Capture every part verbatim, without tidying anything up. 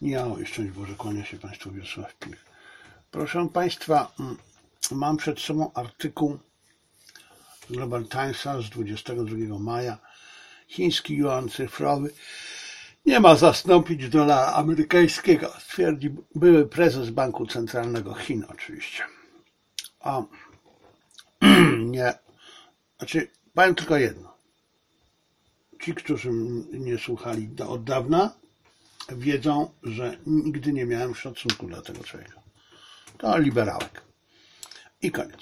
Ja, szczęść Boże, kłania się Państwu Wiesław Pich. Proszę Państwa, mam przed sobą artykuł z Global Timesa z dwudziestego drugiego maja. Chiński juan cyfrowy nie ma zastąpić dolara amerykańskiego, stwierdzi były prezes Banku Centralnego Chin oczywiście. A nie, znaczy powiem tylko jedno. Ci, którzy mnie słuchali od dawna, wiedzą, że nigdy nie miałem szacunku dla tego człowieka. To liberałek. I koniec.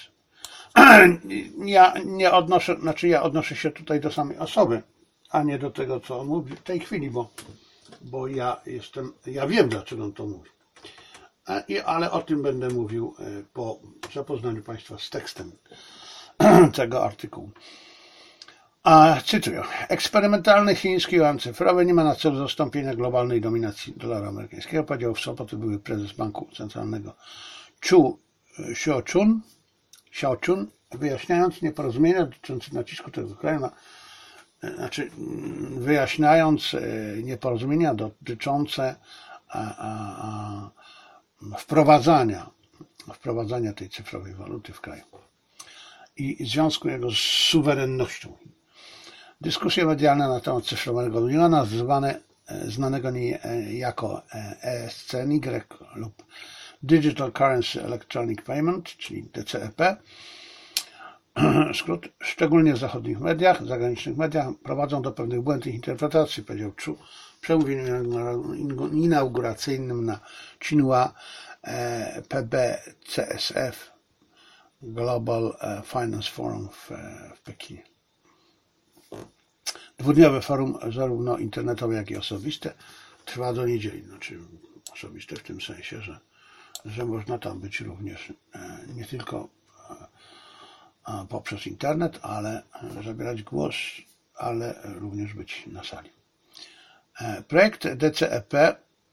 Ja nie odnoszę, znaczy ja odnoszę się tutaj do samej osoby, a nie do tego, co on mówi w tej chwili, bo, bo ja jestem, ja wiem, dlaczego on to mówi. Ale o tym będę mówił po zapoznaniu Państwa z tekstem tego artykułu. A cytuję. Eksperymentalny chiński juan cyfrowy nie ma na celu zastąpienia globalnej dominacji dolara amerykańskiego, powiedział w sobotę były prezes Banku Centralnego Chu Xiaochun, Xiaochun, wyjaśniając nieporozumienia dotyczące nacisku tego kraju na, znaczy wyjaśniając nieporozumienia dotyczące a, a, a, wprowadzania, wprowadzania tej cyfrowej waluty w kraju i związku jego z suwerennością. Dyskusje medialne na temat cyfrowego juana, zwane, znanego jako E S C N Y lub Digital Currency Electronic Payment, czyli D C E P, skrót, szczególnie w zachodnich mediach, zagranicznych mediach, prowadzą do pewnych błędnych interpretacji, powiedział Chu w przemówieniu inauguracyjnym na Tsinghua P B C S F Global Finance Forum w, w Pekinie. Dwudniowe forum, zarówno internetowe, jak i osobiste, trwa do niedzieli. Znaczy osobiste w tym sensie, że, że można tam być również nie tylko poprzez internet, ale zabierać głos, ale również być na sali. Projekt D C E P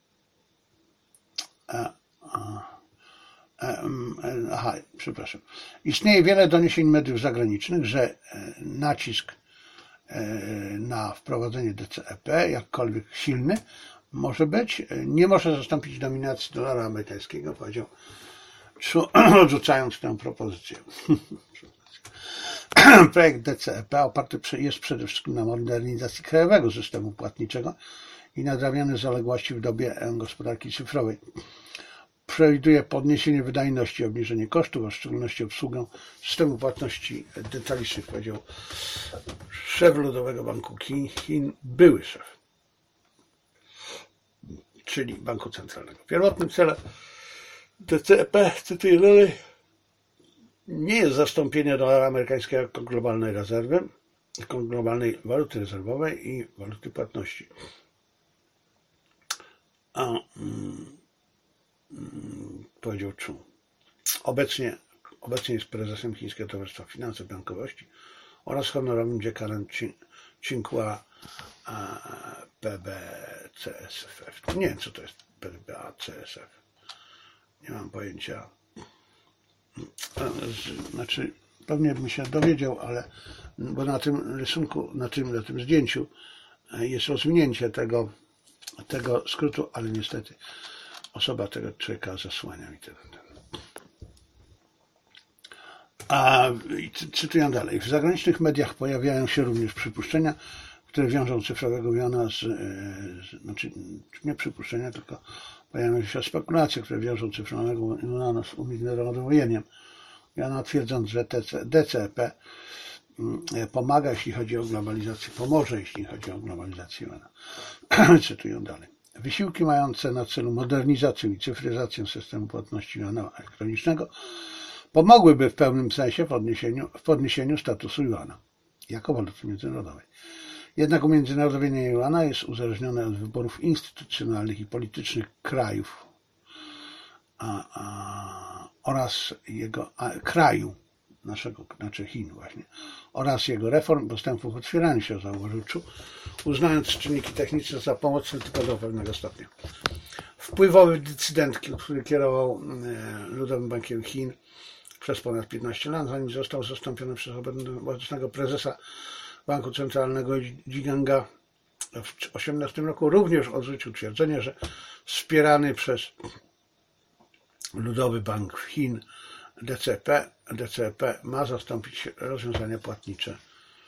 Aha, przepraszam. Istnieje wiele doniesień mediów zagranicznych, że nacisk na wprowadzenie D C E P, jakkolwiek silny może być, nie może zastąpić dominacji dolara amerykańskiego, powiedział, odrzucając tę propozycję. Projekt D C E P oparty jest przede wszystkim na modernizacji krajowego systemu płatniczego i nadrabiane zaległości w dobie gospodarki cyfrowej. Przewiduje podniesienie wydajności, obniżenie kosztów, a w szczególności obsługę systemu płatności detalicznych, powiedział szef Ludowego Banku Chin, były szef, czyli Banku Centralnego. Pierwotnym celem D C E P, cytuję dalej, nie jest zastąpienie dolara amerykańskiego jako globalnej rezerwy, jako globalnej waluty rezerwowej i waluty płatności. A, mm, powiedział Chu. Obecnie, obecnie jest prezesem Chińskiego Towarzystwa Finansów Bankowości oraz honorowym dziekanem Tsinghua P B C S F. Nie wiem, co to jest P B C S F. Nie mam pojęcia. Znaczy, pewnie bym się dowiedział, ale bo na tym rysunku, na tym, na tym zdjęciu jest rozwinięcie tego, tego skrótu, ale niestety osoba tego człowieka zasłania mi ten. A cytuję dalej. W zagranicznych mediach pojawiają się również przypuszczenia, które wiążą cyfrowego juana z, z znaczy nie przypuszczenia, tylko pojawiają się spekulacje, które wiążą cyfrowego juana z umiędzynarodowieniem juana, twierdząc, że D C E P pomaga, jeśli chodzi o globalizację, pomoże, jeśli chodzi o globalizację juana. Cytuję dalej. Wysiłki mające na celu modernizację i cyfryzację systemu płatności juana elektronicznego pomogłyby w pełnym sensie w podniesieniu, w podniesieniu statusu juana jako waluty międzynarodowej. Jednak umiędzynarodowienie juana jest uzależnione od wyborów instytucjonalnych i politycznych krajów a, a, oraz jego a, kraju naszego, znaczy Chin właśnie, oraz jego reform, postępów w otwieraniu się, zauważył Chu, uznając czynniki techniczne za pomocne tylko do pewnego stopnia. Wpływowy decydent, który kierował Ludowym Bankiem Chin przez ponad piętnaście lat, zanim został zastąpiony przez obecnego prezesa Banku Centralnego Zhiganga W osiemnastym roku również odrzucił twierdzenie, że wspierany przez Ludowy Bank Chin D C P, D C P ma zastąpić rozwiązania płatnicze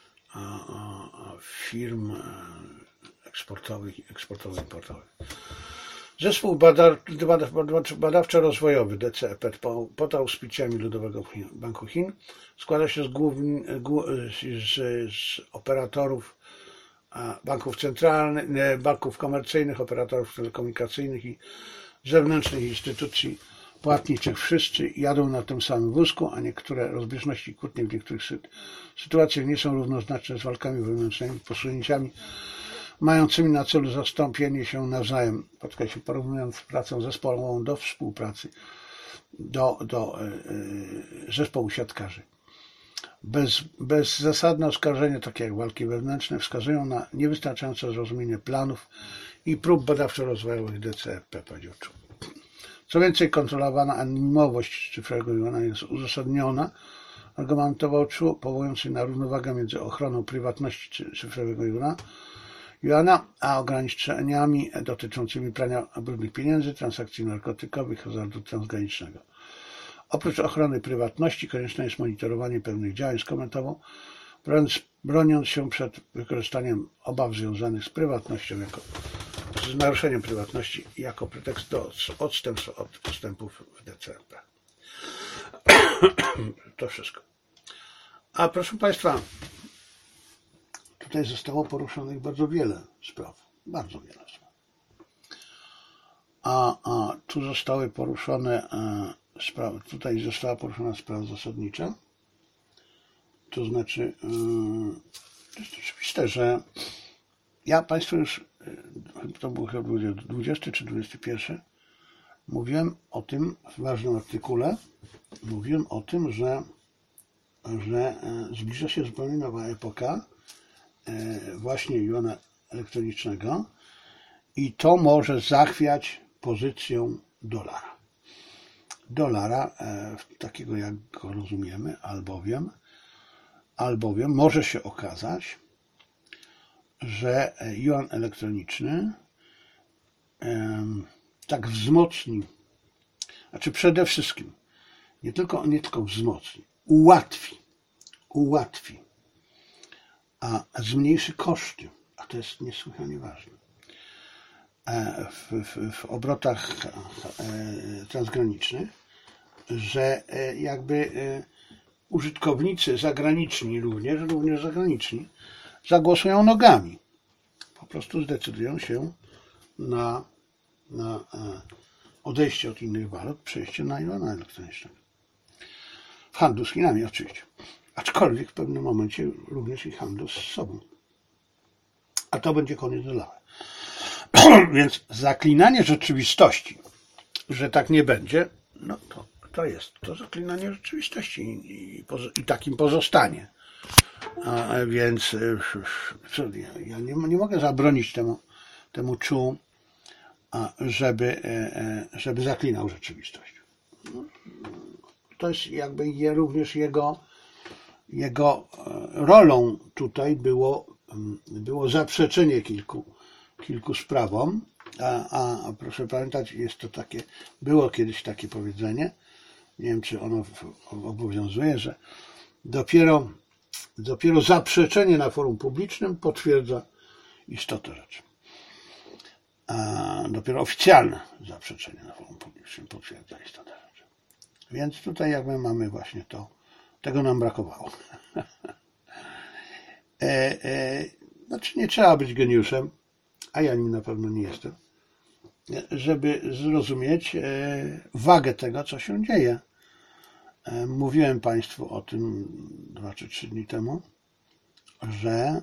firm eksportowych i eksportowo-importowych. Zespół badawczo-rozwojowy D C P pod auspicjami Ludowego Banku Chin składa się z, główni, z, z operatorów banków centralnych, banków komercyjnych, operatorów telekomunikacyjnych i zewnętrznych instytucji płatniczych. Wszyscy jadą na tym samym wózku, a niektóre rozbieżności kłótnie w niektórych sytuacjach nie są równoznaczne z walkami wewnętrznymi, posunięciami mającymi na celu zastąpienie się nawzajem, podkreślam, porównując pracę zespołową do współpracy, do, do yy, zespołu siatkarzy. Bez, bezzasadne oskarżenia, takie jak walki wewnętrzne, wskazują na niewystarczające zrozumienie planów i prób badawczo-rozwojowych D C P, powiedział Chu. Co więcej, kontrolowana anonimowość cyfrowego juana jest uzasadniona, argumentował Chu, powołując się na równowagę między ochroną prywatności cyfrowego juana, juana a ograniczeniami dotyczącymi prania brudnych pieniędzy, transakcji narkotykowych, hazardu transgranicznego. Oprócz ochrony prywatności konieczne jest monitorowanie pewnych działań, skomentował, broniąc się przed wykorzystaniem obaw związanych z prywatnością, jako, z naruszeniem prywatności jako pretekst do odstępstwa od postępów w D C P. To wszystko. A proszę Państwa, tutaj zostało poruszonych bardzo wiele spraw. Bardzo wiele spraw. A, a tu zostały poruszone e, sprawy, tutaj została poruszona sprawa zasadnicza. To znaczy, yy, to jest oczywiste, że ja Państwu już, to był chyba dwudziesty czy dwudziesty pierwszy, mówiłem o tym w ważnym artykule, mówiłem o tym, że, że zbliża się zupełnie nowa epoka właśnie juana elektronicznego i to może zachwiać pozycję dolara. Dolara, takiego jak go rozumiemy, albowiem albowiem może się okazać, że juan elektroniczny em, tak wzmocni, znaczy przede wszystkim nie tylko, nie tylko wzmocni, ułatwi, ułatwi, a zmniejszy koszty, a to jest niesłychanie ważne, w, w, w obrotach transgranicznych, że jakby użytkownicy zagraniczni również, również zagraniczni, zagłosują nogami. Po prostu zdecydują się na, na odejście od innych walut, przejście na juana elektronicznego. W handlu z Chinami oczywiście. Aczkolwiek w pewnym momencie również i handlu z sobą. A to będzie koniec dolara. Więc zaklinanie rzeczywistości, że tak nie będzie, no to To jest to zaklinanie rzeczywistości i, i, i takim pozostanie. A więc ja nie, nie mogę zabronić temu, temu Chu, żeby, żeby zaklinał rzeczywistość. To jest jakby je, również jego, jego rolą tutaj było, było zaprzeczenie kilku, kilku sprawom, a, a proszę pamiętać, jest to takie, było kiedyś takie powiedzenie, nie wiem, czy ono obowiązuje, że dopiero, dopiero zaprzeczenie na forum publicznym potwierdza istotę rzeczy. A dopiero oficjalne zaprzeczenie na forum publicznym potwierdza istotę rzeczy. Więc tutaj jakby mamy właśnie to, tego nam brakowało. e, e, znaczy nie trzeba być geniuszem, a ja nim na pewno nie jestem, żeby zrozumieć e, wagę tego, co się dzieje. Mówiłem Państwu o tym dwa czy trzy dni temu, że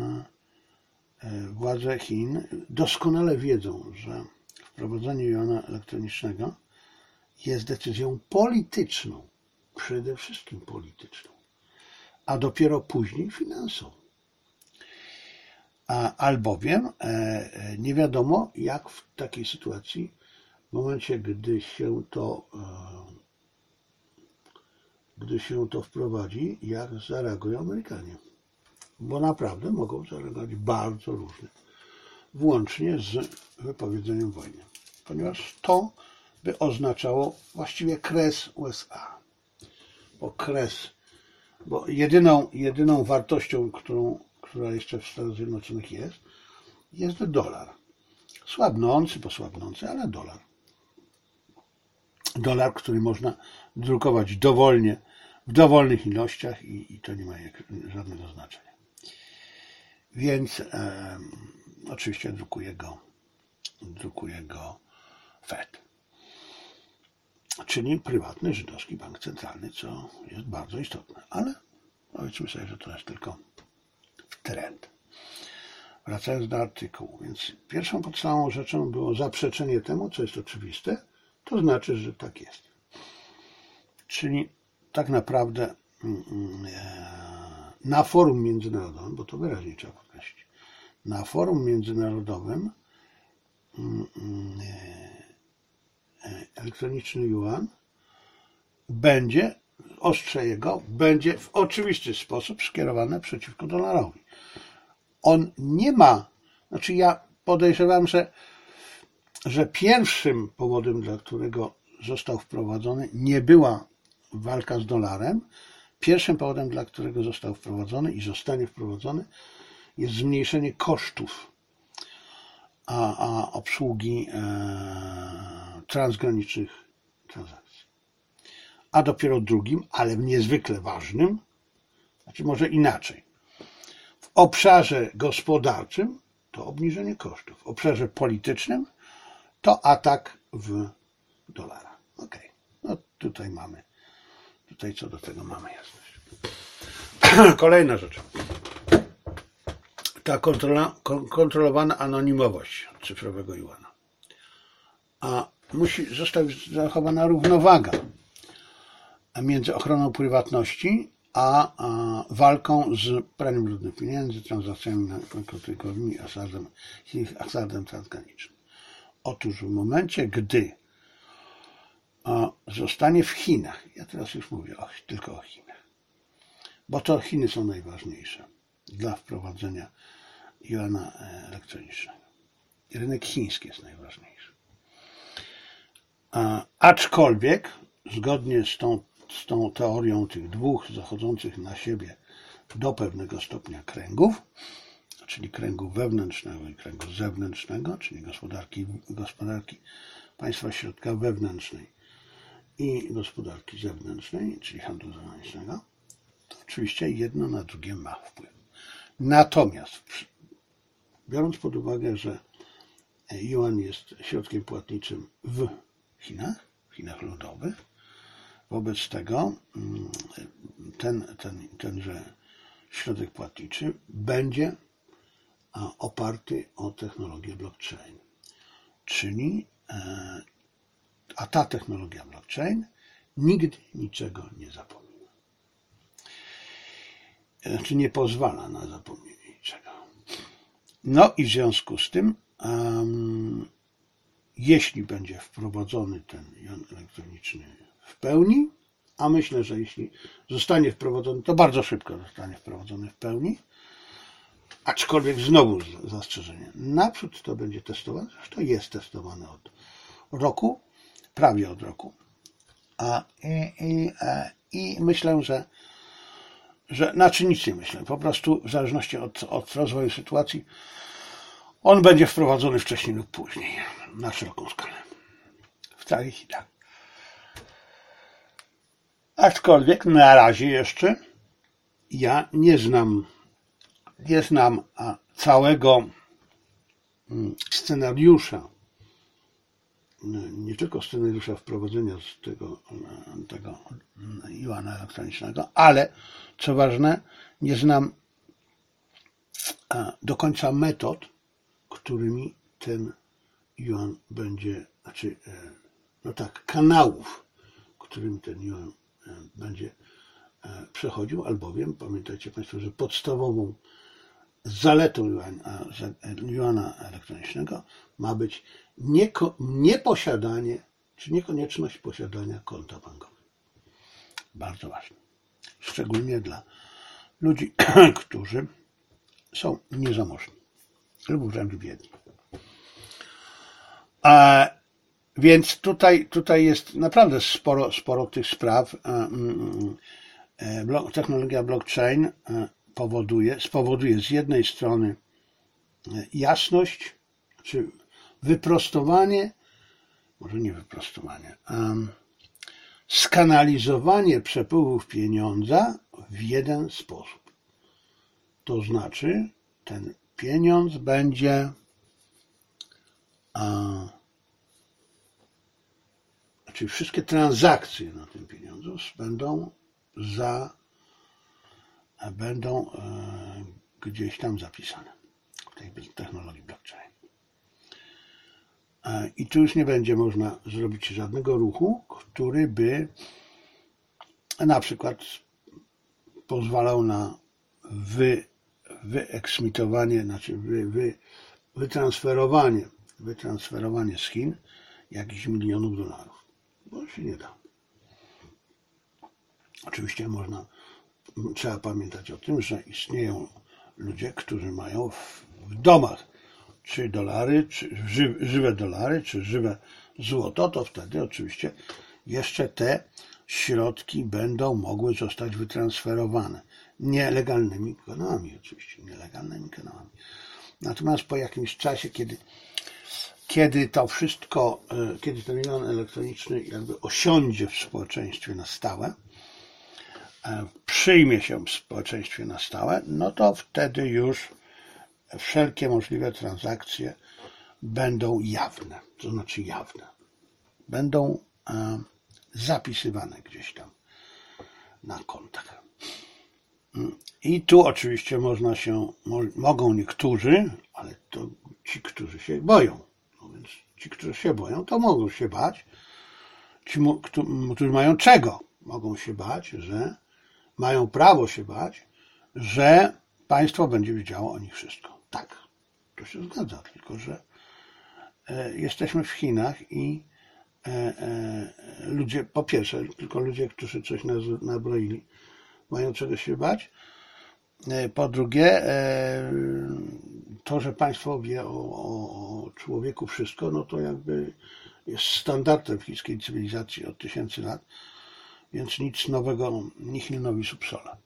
władze Chin doskonale wiedzą, że wprowadzenie juana elektronicznego jest decyzją polityczną, przede wszystkim polityczną, a dopiero później finansową. Albowiem nie wiadomo, jak w takiej sytuacji, w momencie, gdy się to gdy się to wprowadzi, jak zareagują Amerykanie. Bo naprawdę mogą zareagować bardzo różnie. włącznie z wypowiedzeniem wojny, ponieważ to by oznaczało właściwie kres U S A, bo kres, bo jedyną, jedyną wartością, którą, która jeszcze w Stanach Zjednoczonych jest, jest dolar. Słabnący, posłabnący, ale dolar. Dolar, który można drukować dowolnie, w dowolnych ilościach i, i to nie ma jak, żadnego znaczenia. Więc e, oczywiście drukuje go, drukuje go Fed, czyli prywatny żydowski bank centralny, co jest bardzo istotne, ale powiedzmy sobie, że to jest tylko trend. Wracając do artykułu, więc pierwszą podstawową rzeczą było zaprzeczenie temu, co jest oczywiste, to znaczy, że tak jest. Czyli tak naprawdę na forum międzynarodowym, bo to wyraźnie trzeba podkreślić, na forum międzynarodowym elektroniczny juan będzie, ostrze jego, będzie w oczywisty sposób skierowane przeciwko dolarowi. On nie ma, znaczy ja podejrzewam, że, że pierwszym powodem, dla którego został wprowadzony, nie była walka z dolarem. Pierwszym powodem, dla którego został wprowadzony i zostanie wprowadzony, jest zmniejszenie kosztów a, a obsługi e, transgranicznych transakcji. A dopiero drugim, ale niezwykle ważnym, znaczy może inaczej, w obszarze gospodarczym to obniżenie kosztów, w obszarze politycznym to atak w dolara. Ok, no tutaj mamy, tutaj co do tego mamy jasność. Kolejna rzecz. Ta kontrola, kontrolowana anonimowość cyfrowego juana. A musi zostać zachowana równowaga między ochroną prywatności a, a walką z praniem brudnych pieniędzy, transakcjami narkotykowymi i hazardem, hazardem transgranicznym. Otóż w momencie, gdy a, zostanie w Chinach, ja teraz już mówię o, tylko o Chinach, bo to Chiny są najważniejsze dla wprowadzenia juana elektronicznego. Rynek chiński jest najważniejszy. A, aczkolwiek zgodnie z tą, z tą teorią tych dwóch zachodzących na siebie do pewnego stopnia kręgów, czyli kręgu wewnętrznego i kręgu zewnętrznego, czyli gospodarki, gospodarki państwa środka wewnętrznej i gospodarki zewnętrznej, czyli handlu zagranicznego, to oczywiście jedno na drugie ma wpływ. Natomiast biorąc pod uwagę, że juan jest środkiem płatniczym w Chinach, w Chinach ludowych, wobec tego ten, ten, tenże środek płatniczy będzie oparty o technologię blockchain. Czyli, a ta technologia blockchain nigdy niczego nie zapomina. Znaczy nie pozwala na zapomnienie niczego. No i w związku z tym, um, jeśli będzie wprowadzony ten juan elektroniczny w pełni, a myślę, że jeśli zostanie wprowadzony, to bardzo szybko zostanie wprowadzony w pełni, aczkolwiek znowu zastrzeżenie. Naprzód to będzie testowane, zresztą jest testowane od roku, prawie od roku. A, i, i, i myślę, że, że znaczy nic nie myślę, po prostu w zależności od, od rozwoju sytuacji on będzie wprowadzony wcześniej lub później na szeroką skalę. W całych Chinach. Aczkolwiek na razie jeszcze ja nie znam, nie znam całego scenariusza, nie tylko scenariusza wprowadzenia z tego, tego juana elektronicznego, ale co ważne, nie znam do końca metod, którymi ten juan będzie, znaczy, no tak, kanałów, którym ten juan będzie przechodził, albowiem pamiętajcie Państwo, że podstawową zaletą juana elektronicznego ma być nieko, nieposiadanie, czy niekonieczność posiadania konta bankowego. Bardzo ważne. Szczególnie dla ludzi, którzy są niezamożni lub wręcz biedni. A, więc tutaj, tutaj jest naprawdę sporo, sporo tych spraw. Technologia blockchain powoduje, spowoduje z jednej strony jasność, czy wyprostowanie, może nie wyprostowanie, um, skanalizowanie przepływów pieniądza w jeden sposób. To znaczy, ten pieniądz będzie a, czyli wszystkie transakcje na tym pieniądzu będą za będą e, gdzieś tam zapisane w tej technologii blockchain. E, I tu już nie będzie można zrobić żadnego ruchu, który by na przykład pozwalał na wy, wyeksmitowanie, znaczy wy, wy, wytransferowanie, wytransferowanie z Chin jakichś milionów dolarów. Bo się nie da. Oczywiście można, trzeba pamiętać o tym, że istnieją ludzie, którzy mają w, w domach czy dolary, czy ży, żywe dolary, czy żywe złoto, to wtedy oczywiście jeszcze te środki będą mogły zostać wytransferowane. Nielegalnymi kanałami oczywiście, nielegalnymi kanałami. Natomiast po jakimś czasie, kiedy Kiedy to wszystko, kiedy ten milion elektroniczny jakby osiądzie w społeczeństwie na stałe, przyjmie się w społeczeństwie na stałe, no to wtedy już wszelkie możliwe transakcje będą jawne, to znaczy jawne. Będą zapisywane gdzieś tam na kontach. I tu oczywiście można się, mogą niektórzy, ale to ci, którzy się boją, no więc ci, którzy się boją, to mogą się bać. Ci, którzy mają czego? Mogą się bać, że mają prawo się bać, że państwo będzie wiedziało o nich wszystko. Tak, to się zgadza, tylko że e, jesteśmy w Chinach i e, e, ludzie, po pierwsze, tylko ludzie, którzy coś nabroili, mają czego się bać. Po drugie, to, że państwo wie o, o człowieku wszystko, no to jakby jest standardem w chińskiej cywilizacji od tysięcy lat, więc nic nowego nihil novi sub sole.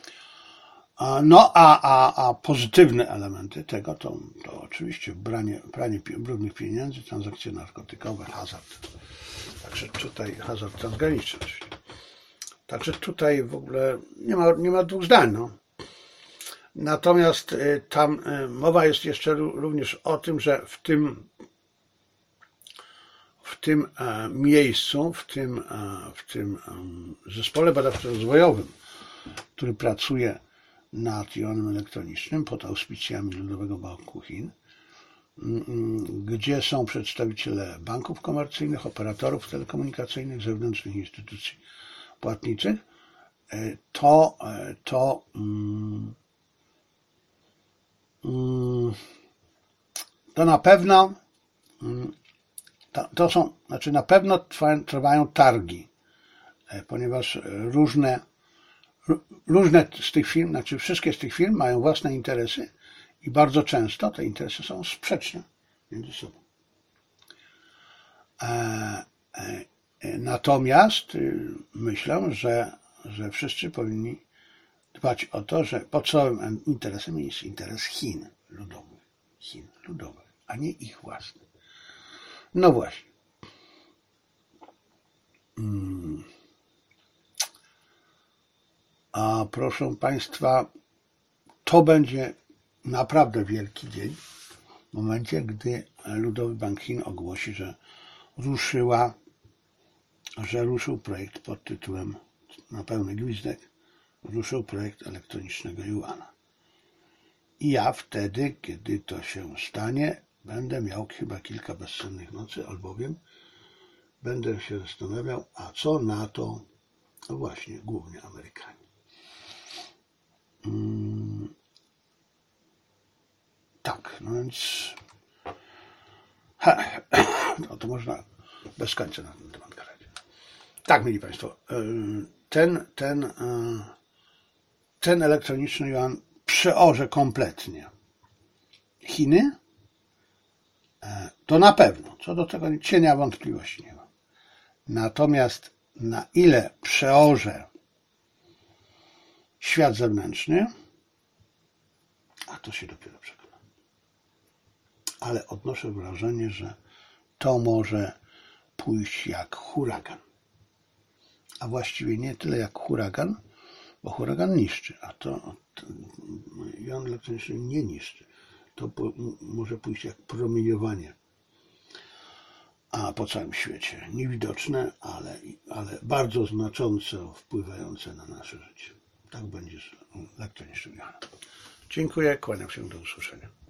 No a, a, a pozytywne elementy tego to, to oczywiście branie, branie brudnych pieniędzy, transakcje narkotykowe, hazard. Także tutaj hazard transgraniczny. Także tutaj w ogóle nie ma, nie ma dwóch zdań. No. Natomiast tam mowa jest jeszcze również o tym, że w tym, w tym miejscu, w tym, w tym zespole badawczo-rozwojowym, który pracuje nad juanem elektronicznym pod auspicjami Ludowego Banku Chin, gdzie są przedstawiciele banków komercyjnych, operatorów telekomunikacyjnych, zewnętrznych instytucji płatniczych, to, to, to na pewno to, to są, znaczy na pewno trwają, trwają targi, ponieważ różne, różne z tych firm, znaczy wszystkie z tych firm mają własne interesy i bardzo często te interesy są sprzeczne między sobą. Natomiast myślę, że, że wszyscy powinni dbać o to, że podstawowym interesem jest interes Chin ludowych, Chin ludowych, a nie ich własny. No właśnie. A proszę Państwa, to będzie naprawdę wielki dzień w momencie, gdy Ludowy Bank Chin ogłosi, że ruszyła, że ruszył projekt pod tytułem, na pełny gwizdek, ruszył projekt elektronicznego juana. I ja wtedy, kiedy to się stanie, będę miał chyba kilka bezsennych nocy, albowiem będę się zastanawiał, a co na to właśnie głównie Amerykanie. Hmm. Tak, no więc ha, no to można bez końca na ten temat gadać. Tak, mili Państwo, ten, ten, ten elektroniczny juan przeorze kompletnie Chiny To na pewno, co do tego cienia wątpliwości nie ma. Natomiast na ile przeorze świat zewnętrzny, a to się dopiero przekona. Ale odnoszę wrażenie, że to może pójść jak huragan. A właściwie nie tyle jak huragan, bo huragan niszczy, a to, to jon elektryczny nie niszczy. To po, może pójść jak promieniowanie, a po całym świecie. Niewidoczne, ale, ale bardzo znacząco wpływające na nasze życie. Tak będzie z elektronicznym jonem. Dziękuję, kłaniam się, do usłyszenia.